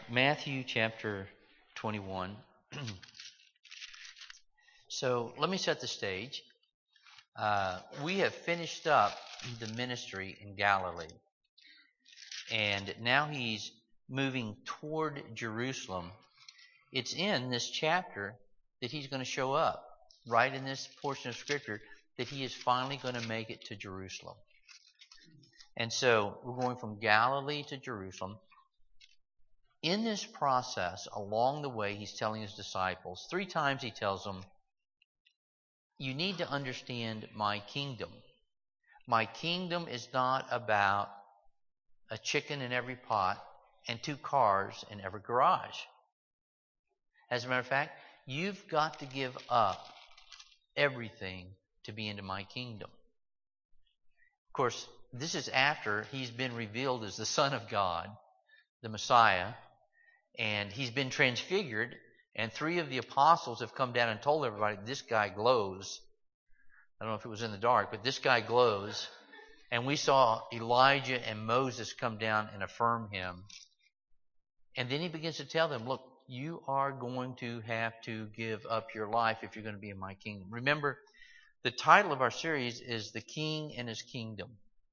Matthew chapter 21. So let me set the stage. We have finished up the ministry in Galilee. And now he's moving toward Jerusalem. It's in this chapter that he's going to show up, right in this portion of Scripture, that he is finally going to make it to Jerusalem. And so we're going from Galilee to Jerusalem. In this process, along the way, he's telling his disciples, 3 times he tells them, you need to understand my kingdom. My kingdom is not about a chicken in every pot and 2 cars in every garage. As a matter of fact, you've got to give up everything to be into my kingdom. Of course, this is after he's been revealed as the Son of God, the Messiah, and he's been transfigured, and 3 of the apostles have come down and told everybody, this guy glows. I don't know if it was in the dark, but this guy glows. And we saw Elijah and Moses come down and affirm him. And then he begins to tell them, look, you are going to have to give up your life if you're going to be in my kingdom. Remember, the title of our series is The King and His Kingdom,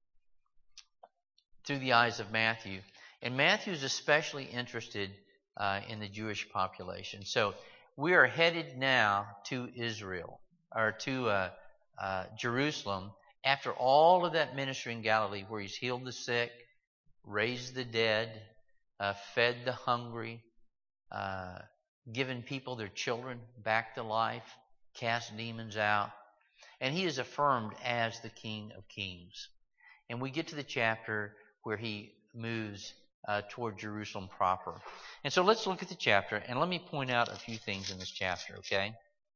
through the eyes of Matthew. And Matthew is especially interested in the Jewish population. So we are headed now to Israel, or to Jerusalem, after all of that ministry in Galilee, where he's healed the sick, raised the dead, fed the hungry, given people their children back to life, cast demons out. And he is affirmed as the King of Kings. And we get to the chapter where he moves toward Jerusalem proper. And so let's look at the chapter, and let me point out a few things in this chapter, okay?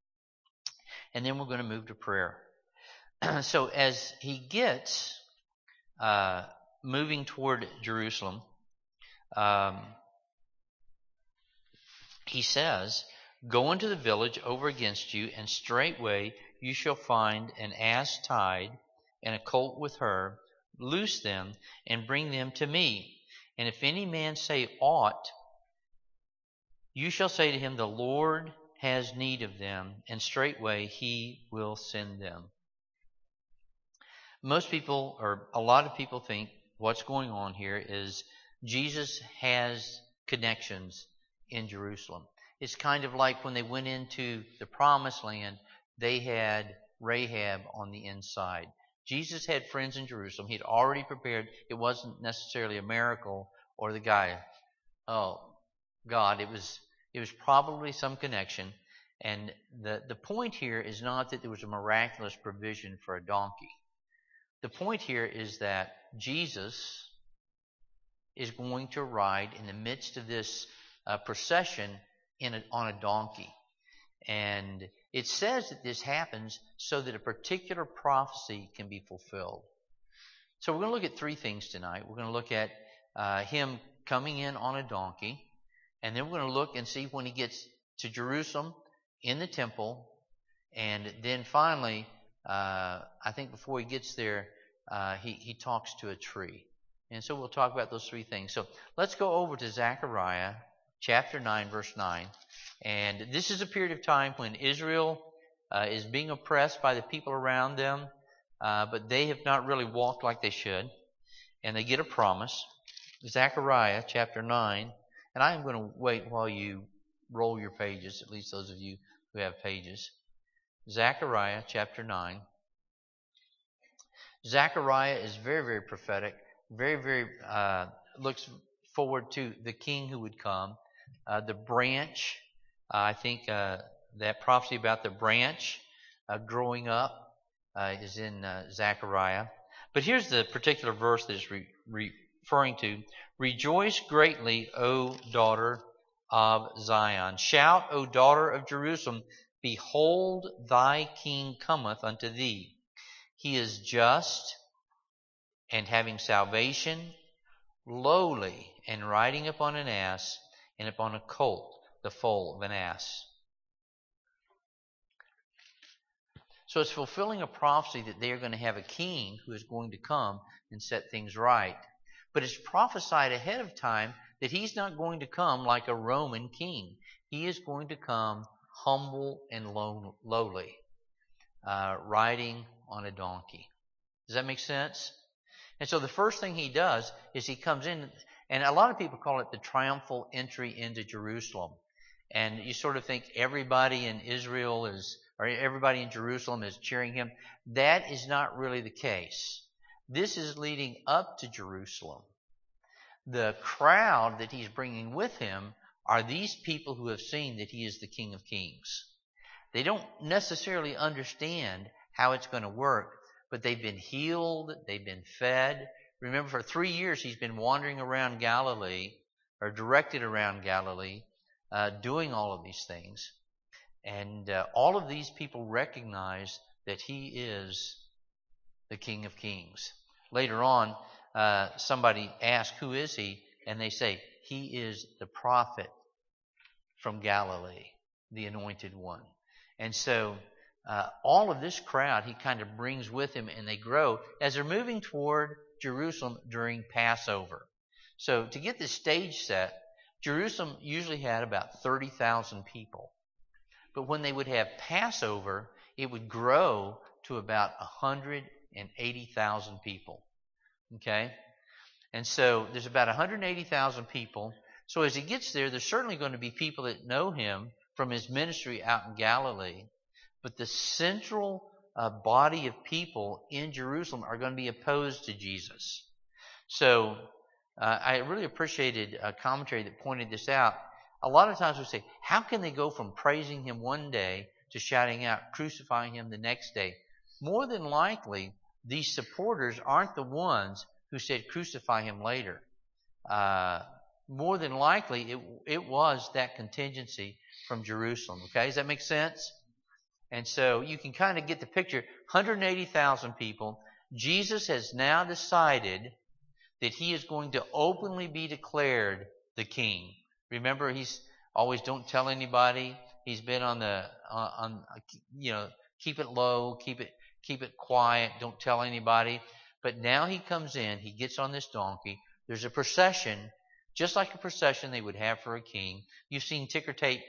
And then we're going to move to prayer. So as he gets moving toward Jerusalem, he says, go into the village over against you, and straightway you shall find an ass tied and a colt with her. Loose them and bring them to me. And if any man say aught, you shall say to him, the Lord has need of them, and straightway he will send them. Most people, or a lot of people, think what's going on here is Jesus has connections in Jerusalem. It's kind of like when they went into the Promised Land, they had Rahab on the inside. Jesus had friends in Jerusalem. He'd already prepared. It wasn't necessarily a miracle or the guy, oh, God. It was probably some connection. And the point here is not that there was a miraculous provision for a donkey. The point here is that Jesus is going to ride in the midst of this procession on a donkey. And it says that this happens so that a particular prophecy can be fulfilled. So we're going to look at 3 things tonight. We're going to look at him coming in on a donkey. And then we're going to look and see when he gets to Jerusalem in the temple. And then finally, I think before he gets there, he talks to a tree. And so we'll talk about those 3 things. So let's go over to Zechariah chapter 9, verse 9. And this is a period of time when Israel is being oppressed by the people around them, but they have not really walked like they should. And they get a promise. Zechariah chapter 9. And I am going to wait while you roll your pages, at least those of you who have pages. Zechariah chapter 9. Zechariah is very, very prophetic. Very, very looks forward to the king who would come. The branch, I think that prophecy about the branch growing up is in Zechariah. But here's the particular verse that it's referring to. Rejoice greatly, O daughter of Zion. Shout, O daughter of Jerusalem. Behold, thy king cometh unto thee. He is just and having salvation, lowly, and riding upon an ass, and upon a colt, the foal of an ass. So it's fulfilling a prophecy that they are going to have a king who is going to come and set things right. But it's prophesied ahead of time that he's not going to come like a Roman king. He is going to come humble and lowly, riding on a donkey. Does that make sense? And so the first thing he does is he comes in, and a lot of people call it the triumphal entry into Jerusalem. And you sort of think everybody in Israel or everybody in Jerusalem is cheering him. That is not really the case. This is leading up to Jerusalem. The crowd that he's bringing with him are these people who have seen that he is the King of Kings. They don't necessarily understand how it's going to work, but they've been healed, they've been fed. Remember, for 3 years he's been wandering around Galilee, or directed around Galilee, doing all of these things. And all of these people recognize that he is the King of Kings. Later on, somebody asks, who is he? And they say, he is the prophet from Galilee, the anointed one. And so all of this crowd he kind of brings with him, and they grow as they're moving toward Jerusalem during Passover. So to get the stage set, Jerusalem usually had about 30,000 people. But when they would have Passover, it would grow to about 180,000 people. Okay? And so there's about 180,000 people. So as he gets there, there's certainly going to be people that know him from his ministry out in Galilee. But the central body of people in Jerusalem are going to be opposed to Jesus. So I really appreciated a commentary that pointed this out. A lot of times we say, how can they go from praising him one day to shouting out, crucifying him the next day? More than likely, these supporters aren't the ones who said crucify him later. More than likely, it was that contingency from Jerusalem. Okay, does that make sense? And so you can kind of get the picture. 180,000 people. Jesus has now decided that he is going to openly be declared the king. Remember, he's always don't tell anybody. He's been on keep it low, keep it quiet, don't tell anybody. But now he comes in, he gets on this donkey. There's a procession, just like a procession they would have for a king. You've seen ticker tape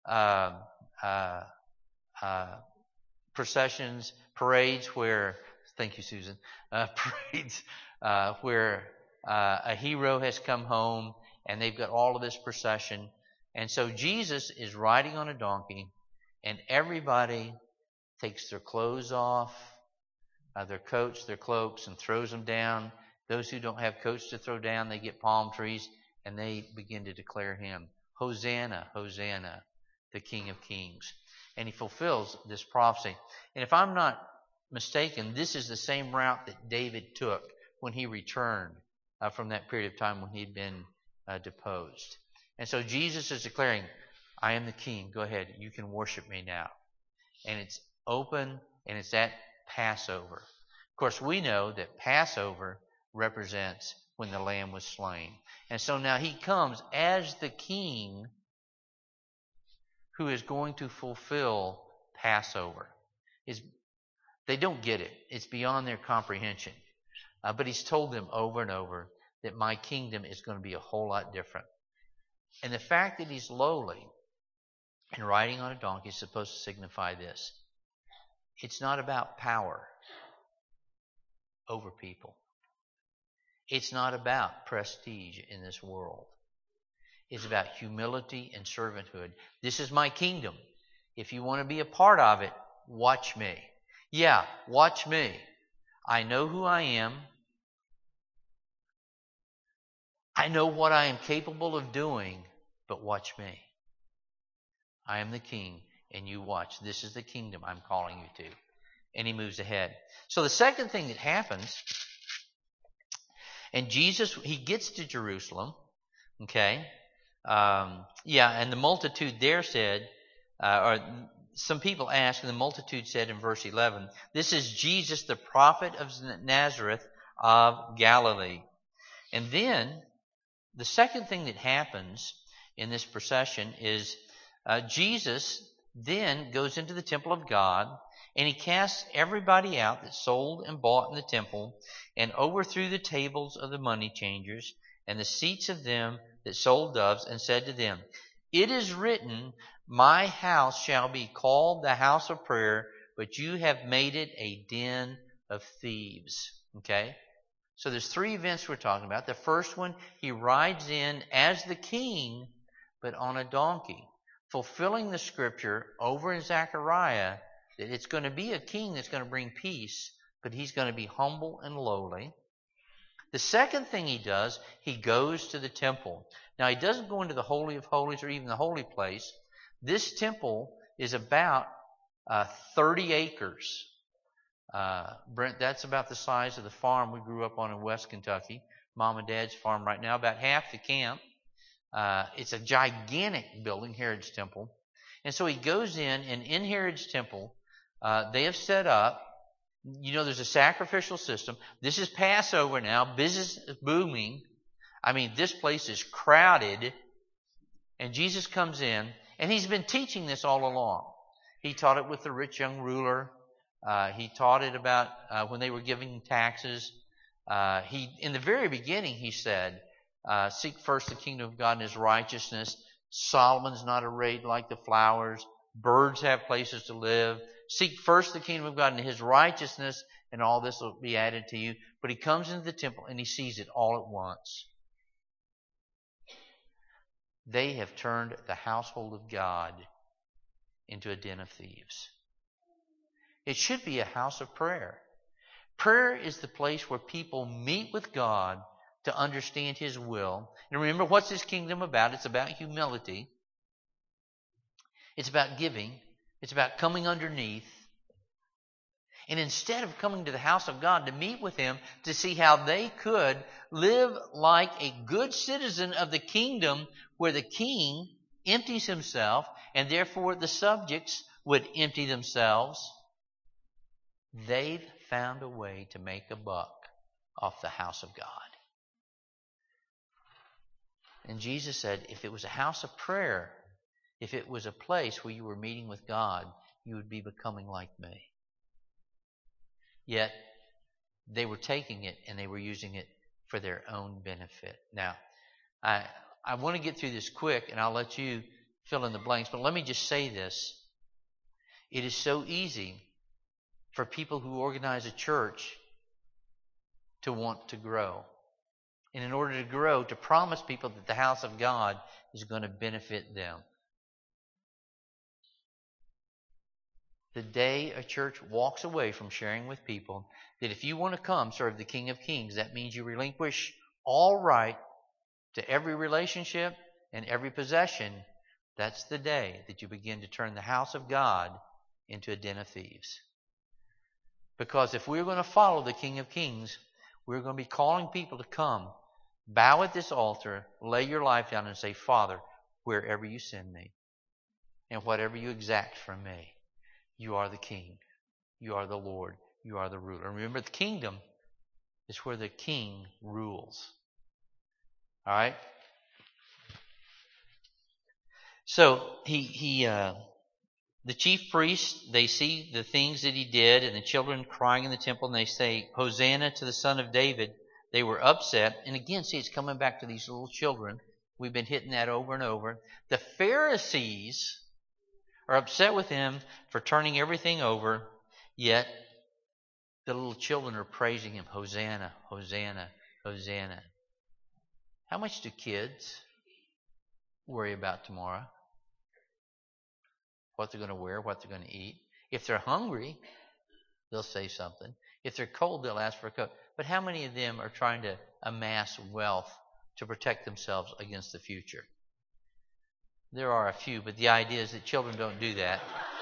processions, parades where, thank you, Susan, parades where a hero has come home and they've got all of this procession. And so Jesus is riding on a donkey, and everybody takes their clothes off, their coats, their cloaks, and throws them down. Those who don't have coats to throw down, they get palm trees, and they begin to declare him, Hosanna, Hosanna, the King of Kings. And he fulfills this prophecy. And if I'm not mistaken, this is the same route that David took when he returned from that period of time when he'd been deposed. And so Jesus is declaring, I am the king. Go ahead. You can worship me now. And it's open, and it's at Passover. Of course, we know that Passover represents when the lamb was slain. And so now he comes as the king who is going to fulfill Passover. They don't get it. It's beyond their comprehension. But he's told them over and over that my kingdom is going to be a whole lot different. And the fact that he's lowly and riding on a donkey is supposed to signify this. It's not about power over people. It's not about prestige in this world. It's about humility and servanthood. This is my kingdom. If you want to be a part of it, watch me. Yeah, watch me. I know who I am. I know what I am capable of doing, but watch me. I am the king, and you watch. This is the kingdom I'm calling you to. And he moves ahead. So the second thing that happens, and Jesus, he gets to Jerusalem, okay? And the multitude there said, or some people asked, and the multitude said in verse 11, this is Jesus, the prophet of Nazareth of Galilee. And then the second thing that happens in this procession is Jesus then goes into the temple of God, and he casts everybody out that sold and bought in the temple, and overthrew the tables of the money changers and the seats of them that sold doves, and said to them, "It is written, my house shall be called the house of prayer, but you have made it a den of thieves." Okay? So there's three events we're talking about. The first one, he rides in as the king, but on a donkey, fulfilling the scripture over in Zechariah that it's going to be a king that's going to bring peace, but he's going to be humble and lowly. The second thing he does, he goes to the temple. Now, he doesn't go into the Holy of Holies or even the holy place. This temple is about 30 acres. Brent, that's about the size of the farm we grew up on in West Kentucky. Mom and Dad's farm right now, about half the camp. It's a gigantic building, Herod's temple. And so he goes in, and in Herod's temple, they have set up, there's a sacrificial system. This is Passover now. Business is booming. I mean, this place is crowded. And Jesus comes in, and he's been teaching this all along. He taught it with the rich young ruler. He taught it about when they were giving taxes. In the very beginning, he said, seek first the kingdom of God and his righteousness. Solomon's not arrayed like the flowers. Birds have places to live. Seek first the kingdom of God and his righteousness, and all this will be added to you. But he comes into the temple and he sees it all at once. They have turned the household of God into a den of thieves. It should be a house of prayer. Prayer is the place where people meet with God to understand his will. And remember, what's his kingdom about? It's about humility. It's about giving. It's about coming underneath. And instead of coming to the house of God to meet with him, to see how they could live like a good citizen of the kingdom, where the king empties himself and therefore the subjects would empty themselves, they've found a way to make a buck off the house of God. And Jesus said, if it was a house of prayer, if it was a place where you were meeting with God, you would be becoming like me. Yet, they were taking it and they were using it for their own benefit. Now, I want to get through this quick, and I'll let you fill in the blanks, but let me just say this. It is so easy for people who organize a church to want to grow. And in order to grow, to promise people that the house of God is going to benefit them. The day a church walks away from sharing with people that if you want to come serve the King of Kings, that means you relinquish all right to every relationship and every possession, that's the day that you begin to turn the house of God into a den of thieves. Because if we're going to follow the King of Kings, we're going to be calling people to come, bow at this altar, lay your life down and say, Father, wherever you send me and whatever you exact from me, you are the King, you are the Lord, you are the ruler. And remember, the kingdom is where the king rules. All right? So the chief priests, they see the things that he did and the children crying in the temple, and they say, Hosanna to the Son of David. They were upset. And again, see, it's coming back to these little children. We've been hitting that over and over. The Pharisees are upset with him for turning everything over, yet the little children are praising him. Hosanna, Hosanna, Hosanna. How much do kids worry about tomorrow? What they're going to wear, what they're going to eat. If they're hungry, they'll say something. If they're cold, they'll ask for a coat. But how many of them are trying to amass wealth to protect themselves against the future? There are a few, but the idea is that children don't do that.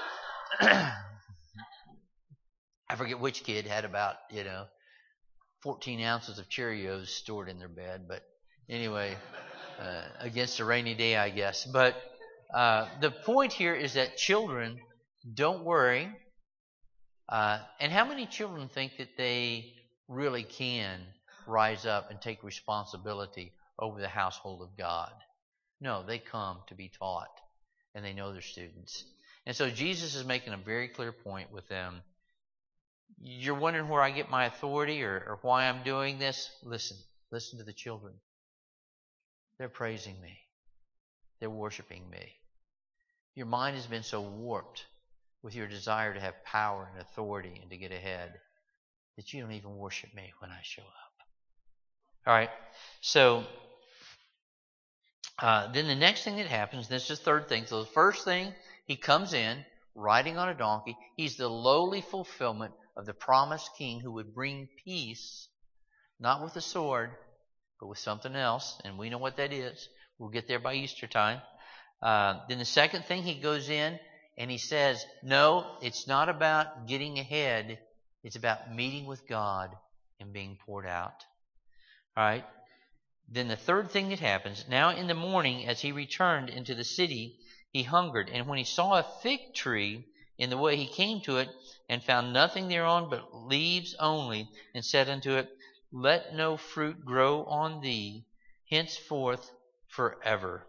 I forget which kid had about, 14 ounces of Cheerios stored in their bed. But anyway, against a rainy day, I guess. But the point here is that children don't worry. And how many children think that they really can rise up and take responsibility over the household of God? No, they come to be taught, and they know their students. And so Jesus is making a very clear point with them. You're wondering where I get my authority or why I'm doing this? Listen to the children. They're praising me. They're worshiping me. Your mind has been so warped with your desire to have power and authority and to get ahead that you don't even worship me when I show up. All right. So then the next thing that happens, this is the third thing. So the first thing, he comes in riding on a donkey. He's the lowly fulfillment of the promised king who would bring peace, not with a sword, but with something else. And we know what that is. We'll get there by Easter time. Then the second thing, he goes in and he says, no, it's not about getting ahead. It's about meeting with God and being poured out. All right. Then the third thing that happens, now in the morning as he returned into the city, he hungered. And when he saw a fig tree in the way, he came to it and found nothing thereon but leaves only, and said unto it, let no fruit grow on thee henceforth forever.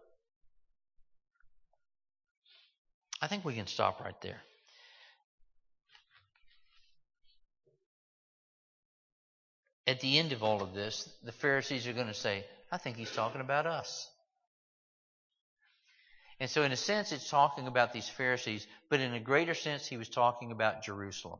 I think we can stop right there. At the end of all of this, the Pharisees are going to say, I think he's talking about us. And so in a sense, it's talking about these Pharisees, but in a greater sense, he was talking about Jerusalem.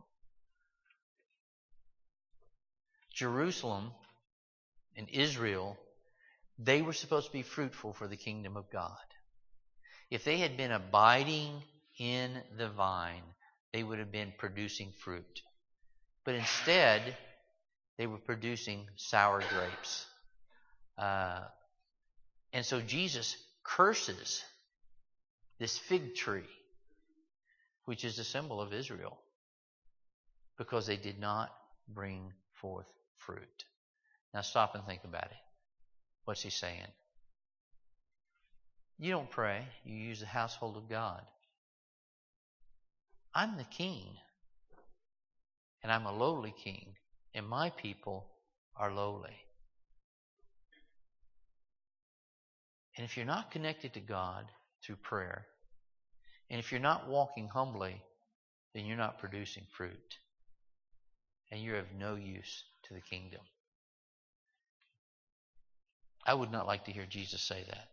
Jerusalem and Israel, they were supposed to be fruitful for the kingdom of God. If they had been abiding in the vine, they would have been producing fruit. But instead, they were producing sour grapes. And so Jesus curses this fig tree, which is a symbol of Israel, because they did not bring forth fruit. Now stop and think about it. What's he saying? You don't pray. You use the household of God. I'm the king. And I'm a lowly king. And my people are lowly. And if you're not connected to God through prayer, and if you're not walking humbly, then you're not producing fruit. And you're of no use to the kingdom. I would not like to hear Jesus say that.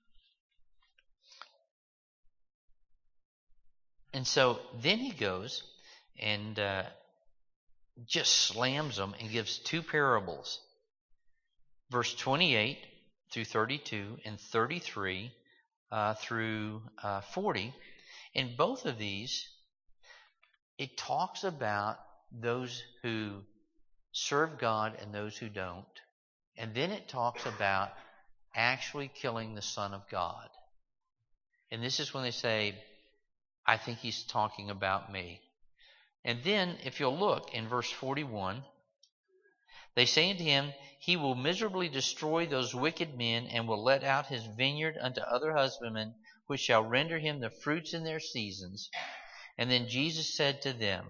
And so then he goes and just slams them and gives two parables. Verse 28 through 32 and 33 through 40. In both of these, it talks about those who serve God and those who don't. And then it talks about actually killing the Son of God. And this is when they say, I think he's talking about me. And then, if you'll look in verse 41, they say unto him, he will miserably destroy those wicked men, and will let out his vineyard unto other husbandmen, which shall render him the fruits in their seasons. And then Jesus said to them,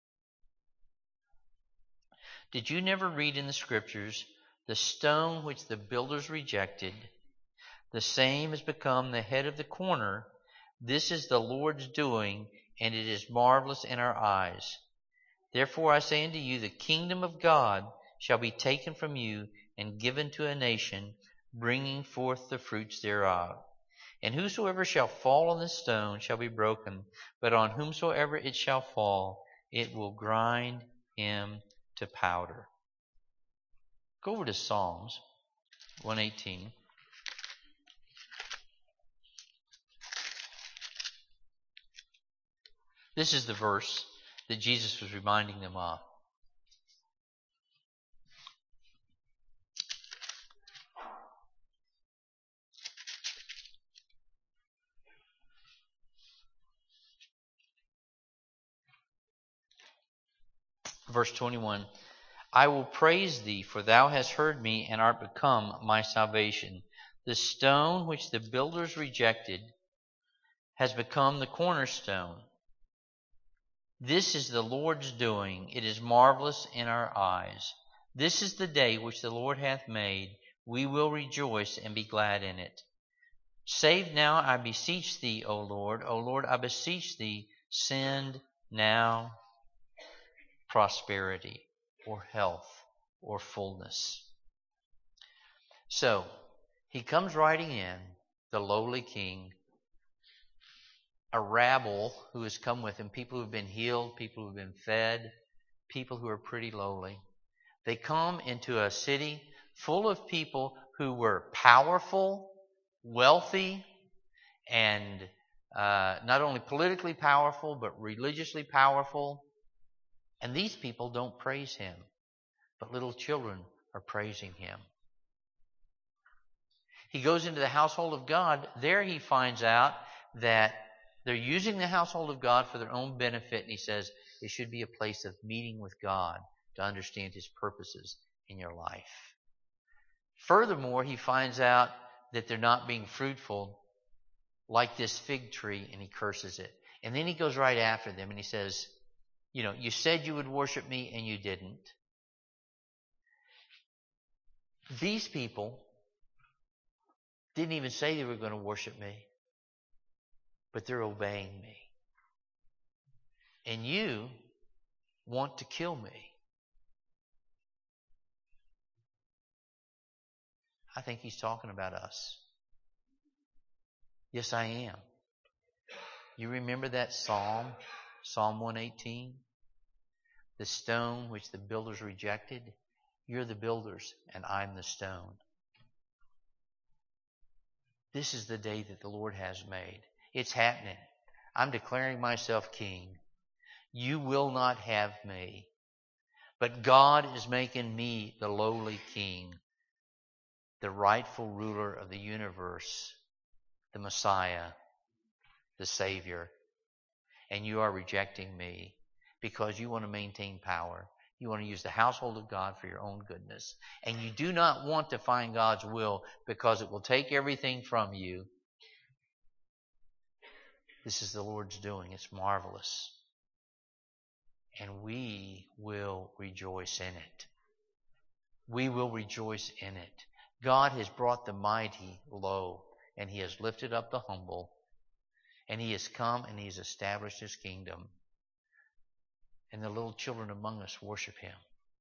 did you never read in the Scriptures, the stone which the builders rejected, the same has become the head of the corner. This is the Lord's doing, and it is marvelous in our eyes. Therefore I say unto you, the kingdom of God shall be taken from you and given to a nation, bringing forth the fruits thereof. And whosoever shall fall on this stone shall be broken, but on whomsoever it shall fall, it will grind him to powder. Go over to Psalms 118. This is the verse that Jesus was reminding them of. Verse 21, I will praise thee, for thou hast heard me, and art become my salvation. The stone which the builders rejected has become the cornerstone. This is the Lord's doing. It is marvelous in our eyes. This is the day which the Lord hath made. We will rejoice and be glad in it. Save now, I beseech thee, O Lord. O Lord, I beseech thee, send now prosperity or health or fullness. So, He comes riding in, the lowly king, a rabble who has come with him, people who have been healed, people who have been fed, people who are pretty lowly. They come into a city full of people who were powerful, wealthy, and not only politically powerful, but religiously powerful. And these people don't praise him, but little children are praising him. He goes into the household of God. There he finds out that they're using the household of God for their own benefit. And he says it should be a place of meeting with God to understand his purposes in your life. Furthermore, he finds out that they're not being fruitful like this fig tree, and he curses it. And then he goes right after them and he says, you said you would worship me and you didn't. These people didn't even say they were going to worship me, but they're obeying me. And you want to kill me. I think he's talking about us. Yes, I am. You remember that Psalm 118? The stone which the builders rejected. You're the builders, and I'm the stone. This is the day that the Lord has made. It's happening. I'm declaring myself king. You will not have me. But God is making me the lowly king, the rightful ruler of the universe, the Messiah, the Savior. And you are rejecting me because you want to maintain power. You want to use the household of God for your own goodness. And you do not want to find God's will because it will take everything from you. This is the Lord's doing. It's marvelous. And we will rejoice in it. We will rejoice in it. God has brought the mighty low, and he has lifted up the humble. And he has come and he has established his kingdom. And the little children among us worship him.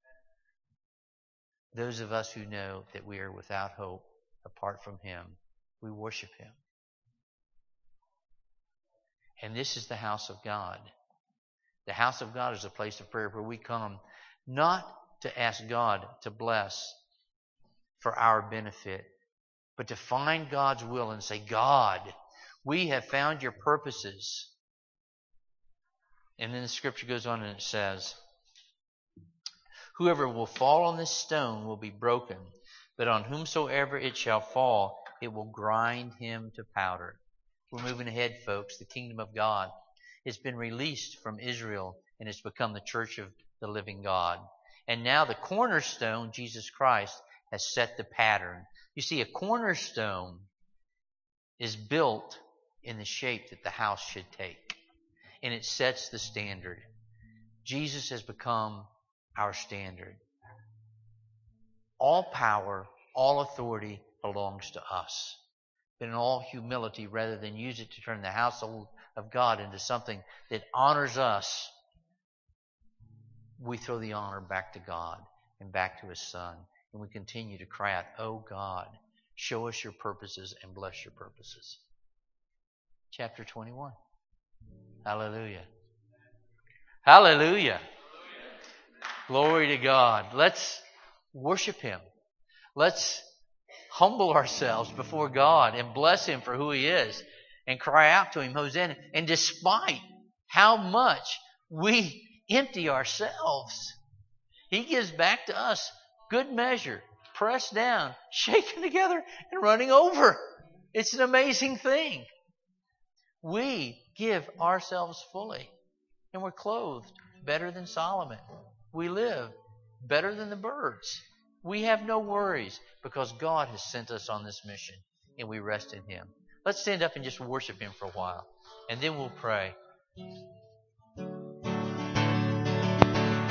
Those of us who know that we are without hope apart from him, we worship him. And this is the house of God. The house of God is a place of prayer where we come not to ask God to bless for our benefit, but to find God's will and say, God, we have found your purposes. And then the scripture goes on and it says, whoever will fall on this stone will be broken, but on whomsoever it shall fall, it will grind him to powder. We're moving ahead, folks. The kingdom of God has been released from Israel and it's become the church of the living God. And now the cornerstone, Jesus Christ, has set the pattern. You see, a cornerstone is built in the shape that the house should take. And it sets the standard. Jesus has become our standard. All power, all authority belongs to us. But in all humility, rather than use it to turn the household of God into something that honors us, we throw the honor back to God and back to his Son. And we continue to cry out, oh God, show us your purposes and bless your purposes. Chapter 21. Hallelujah. Hallelujah. Glory to God. Let's worship him. Let's humble ourselves before God and bless him for who he is and cry out to him, Hosanna. And despite how much we empty ourselves, he gives back to us good measure, pressed down, shaken together, and running over. It's an amazing thing. We give ourselves fully, and we're clothed better than Solomon. We live better than the birds. We have no worries because God has sent us on this mission, and we rest in him. Let's stand up and just worship him for a while, and then we'll pray.